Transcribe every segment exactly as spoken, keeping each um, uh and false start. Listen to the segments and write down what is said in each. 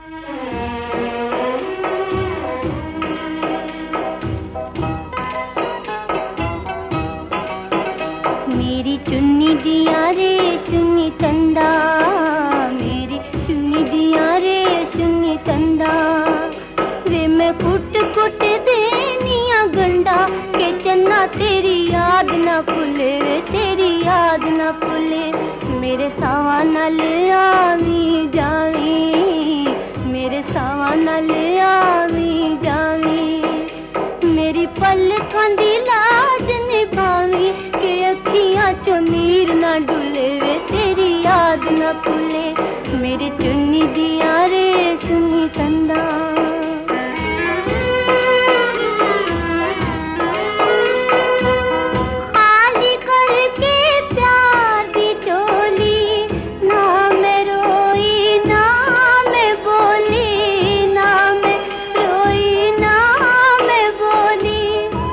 मेरी चुन्नी दिया रेशमी तंदा, मेरी चुन्नी दिया रेशमी तंदा, वे मैं कुट कुट देनिया गंडा के चन्ना तेरी याद ना भुले, वे तेरी याद ना भुले। मेरे सावा नाल आवी जावी, मेरे सावा नाल आवी जावी, मेरी पलकां दी लाज निभावी के अखियां चो नीर ना डुले, वे तेरी याद ना भुले। मेरी चुन्नी दिया रेशमी तंदा, खाली करके प्यार दी चोली, ना मैं रोई ना मैं बोली, ना मैं रोई ना मैं बोली।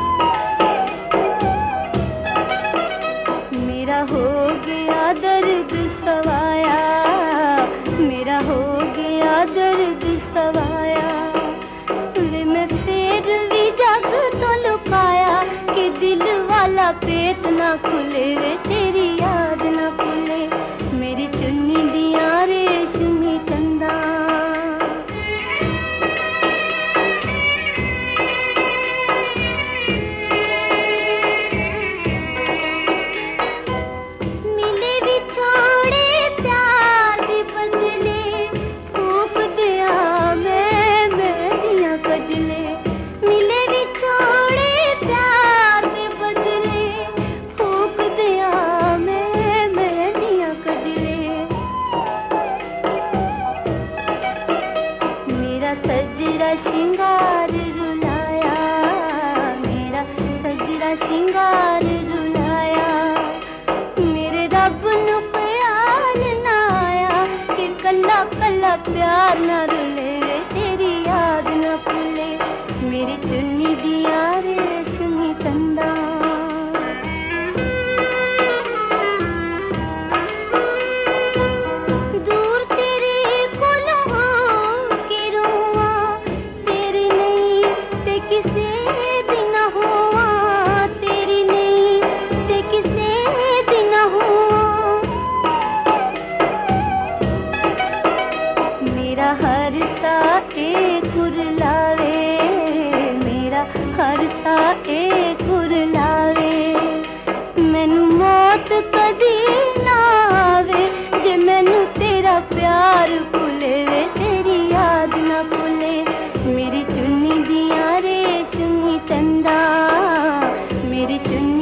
मेरा हो गया दर्द सवाया, मेरा हो गया दर्द सवाया, वे मैं फिर भी जग तो लुकाया कि दिल वाला पेट ना खुले, वे तेरी याद ना भुले। मेरी चुन्नी दिया रेशमी तंदा, मिले बिछोड़े प्यार दे बदले, फूक दिया मैं मेहंदियां कजले। मिले बिछोड़े प्यार दे बदले, फूक दिया मैं मेहंदियां कजले। मेरा सजरा श्रृंगार रुलाया, मेरा सजरा श्रृंगार रुलाया, मेरे रब नु ख्याल ना आया कि कल्ला कल्ला प्यार ना रुले, वे तेरी याद ना भुले। मेरी चुन्नी दिया रेशमी तंदा, दूर तेरे कोल हो के रोवा, तेरी नहीं ते किसे दिन होवा, तेरी नहीं ते किसे दिन होवा। मेरा हर सा एक कुरलावे, मेरा हर सा एक कुरलावे, मैनू मौत कदी ना आवे जे मैनू तेरा प्यार भुले, वे तेरी याद ना भुले। मेरी चुन्नी दिया रेशमी तंदा, मेरी चुन्नी